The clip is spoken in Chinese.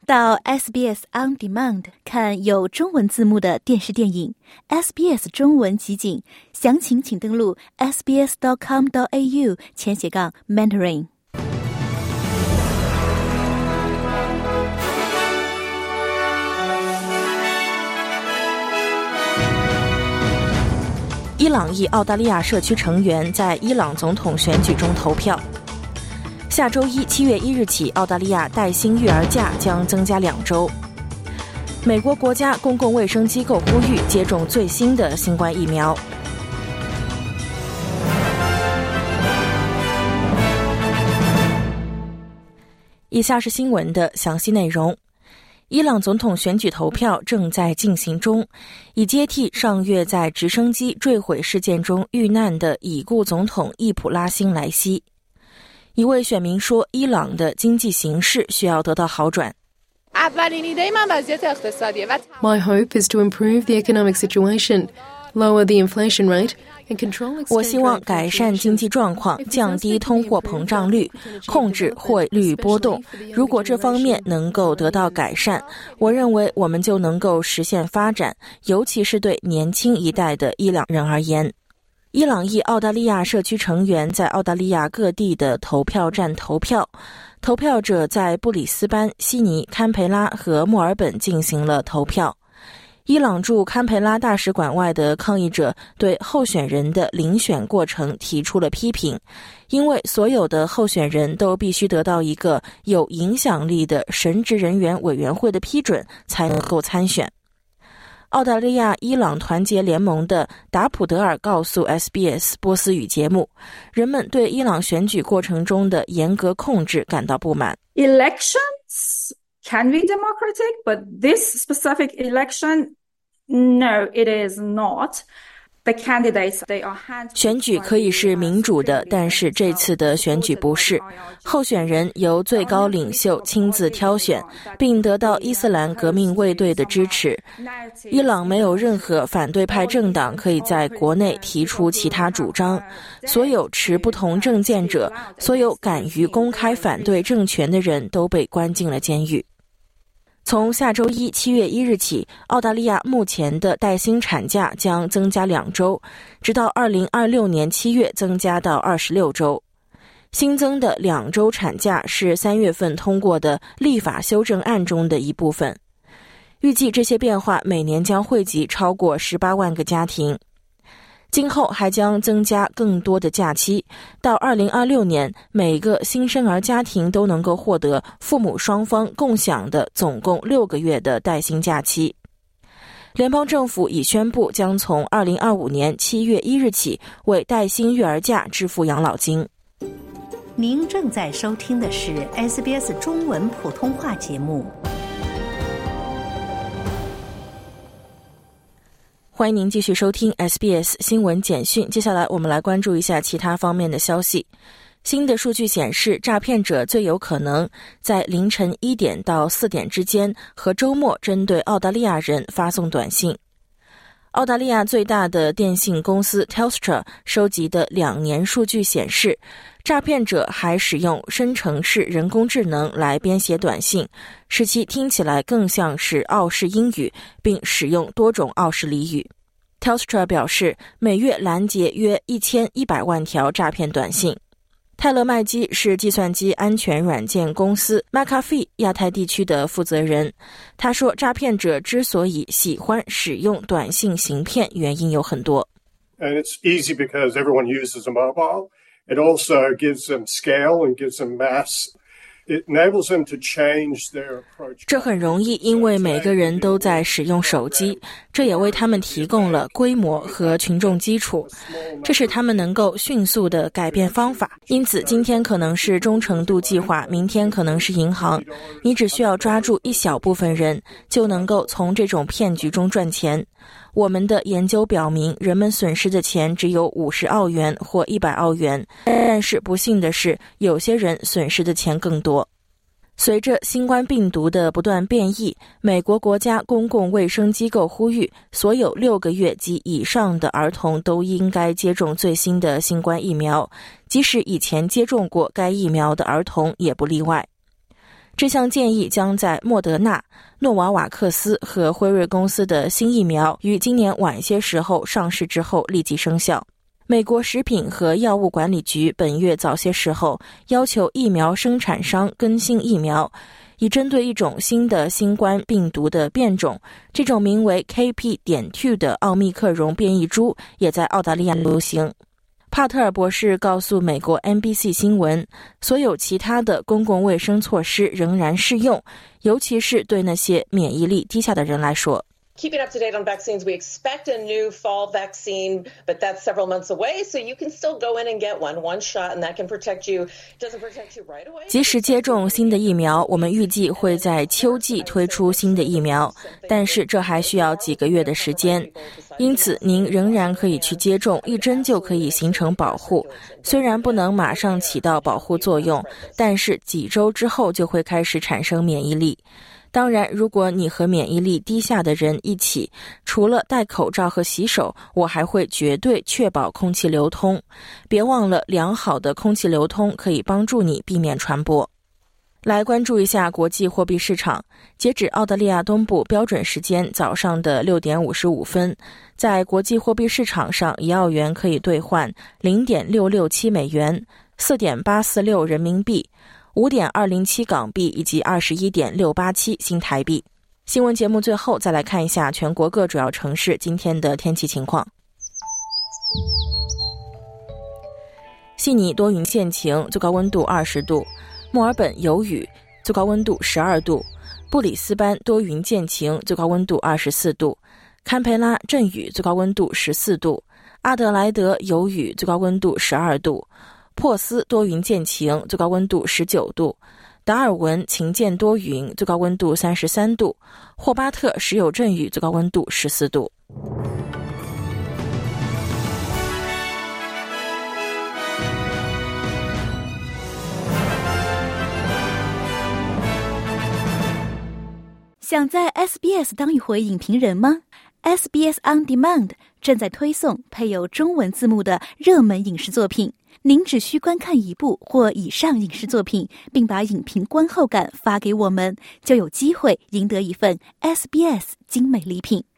到 SBS On Demand 看有中文字幕的电视电影 SBS 中文集锦，详情请登录 sbs.com.au/Mandarin。 伊朗裔澳大利亚社区成员在伊朗总统选举中投票。下周一7月1日起，澳大利亚带薪育儿假将增加2周。美国国家公共卫生机构呼吁接种最新的新冠疫苗。以下是新闻的详细内容。伊朗总统选举投票正在进行中，以接替上月在直升机坠毁事件中遇难的已故总统易卜拉欣莱西。一位选民说，伊朗的经济形势需要得到好转。 My hope is to improve the economic situation, lower the inflation rate, and control. 我希望改善经济状况，降低通货膨胀率，控制汇率波动。如果这方面能够得到改善，我认为我们就能够实现发展，尤其是对年轻一代的伊朗人而言。伊朗裔澳大利亚社区成员在澳大利亚各地的投票站投票，投票者在布里斯班、悉尼、堪培拉和墨尔本进行了投票。伊朗驻堪培拉大使馆外的抗议者对候选人的遴选过程提出了批评，因为所有的候选人都必须得到一个有影响力的神职人员委员会的批准才能够参选。澳大利亚伊朗团结联盟的达普德尔告诉 SBS 波斯语节目，人们对伊朗选举过程中的严格控制感到不满。 Elections can be democratic, but this specific election, no, it is not. The candidates, they are handpicked. 选举可以是民主的，但是这次的选举不是。候选人由最高领袖亲自挑选，并得到伊斯兰革命卫队的支持。伊朗没有任何反对派政党可以在国内提出其他主张。所有持不同政见者，所有敢于公开反对政权的人都被关进了监狱。从下周一7月1日起，澳大利亚目前的带薪产假将增加2周，直到2026年7月增加到26周。新增的2周产假是3月份通过的立法修正案中的一部分。预计这些变化每年将惠及超过18万个家庭。今后还将增加更多的假期，到2026年，每个新生儿家庭都能够获得父母双方共享的总共6个月的带薪假期。联邦政府已宣布将从2025年7月1日起为带薪育儿假支付养老金。 您正在收听的是 SBS 中文普通话节目。 欢迎您继续收听 SBS 新闻简讯。接下来我们来关注一下其他方面的消息。新的数据显示，诈骗者最有可能在凌晨1点到4点之间和周末针对澳大利亚人发送短信。澳大利亚最大的电信公司 Telstra 收集的2年数据显示，诈骗者还使用生成式人工智能来编写短信，使其听起来更像是澳式英语，并使用多种澳式俚语。Telstra 表示，每月拦截约1100万条诈骗短信。泰勒麦基是计算机安全软件公司 McAfee 亚太地区的负责人。他说，诈骗者之所以喜欢使用短信行骗，原因有很多。 And it's easy because everyone uses a mobile. It also gives them scale and gives them mass. It enables them to change their approach. 这很容易，因为每个人都在使用手机，这也为他们提供了规模和群众基础，这使他们能够迅速地改变方法。因此，今天可能是忠诚度计划，明天可能是银行。你只需要抓住一小部分人，就能够从这种骗局中赚钱。我们的研究表明，人们损失的钱只有50澳元或100澳元，但是不幸的是，有些人损失的钱更多。随着新冠病毒的不断变异，美国国家公共卫生机构呼吁，所有6个月及以上的儿童都应该接种最新的新冠疫苗，即使以前接种过该疫苗的儿童也不例外。 这项建议将在莫德纳、诺瓦瓦克斯和辉瑞公司的新疫苗于今年晚些时候上市之后立即生效。美国食品和药物管理局本月早些时候要求疫苗生产商更新疫苗，以针对一种新的新冠病毒的变种，这种名为 KP.2 的奥密克戎变异株也在澳大利亚流行。帕特尔博士告诉美国 NBC 新闻，所有其他的公共卫生措施仍然适用，尤其是对那些免疫力低下的人来说。 Keeping up to date on vaccines, we expect a new fall vaccine, but that's several months away, so you can still go in and get one shot, and that can protect you. Doesn't protect you right away. 即使接种新的疫苗，我们预计会在秋季推出新的疫苗，但是这还需要几个月的时间。因此，您仍然可以去接种，一针就可以形成保护。虽然不能马上起到保护作用，但是几周之后就会开始产生免疫力。当然，如果你和免疫力低下的人一起，除了戴口罩和洗手，我还会绝对确保空气流通。别忘了，良好的空气流通可以帮助你避免传播。来关注一下国际货币市场。截止澳大利亚东部标准时间早上的6点55分，在国际货币市场上，1澳元可以兑换 0.667 美元、4.846 人民币、5.207 港币以及 21.687 新台币。新闻节目最后再来看一下全国各主要城市今天的天气情况。悉尼多云见晴，最高温度20度；墨尔本有雨，最高温度12度；布里斯班多云见晴，最高温度24度；堪培拉阵雨，最高温度14度；阿德莱德有雨，最高温度12度；珀斯多云见晴，最高温度19度；达尔文晴间多云，最高温度33度；霍巴特时有阵雨，最高温度14度。 想在 SBS 当一回影评人吗？ SBS On Demand 正在推送配有中文字幕的热门影视作品，您只需观看一部或以上影视作品，并把影评观后感发给我们，就有机会赢得一份 SBS 精美礼品。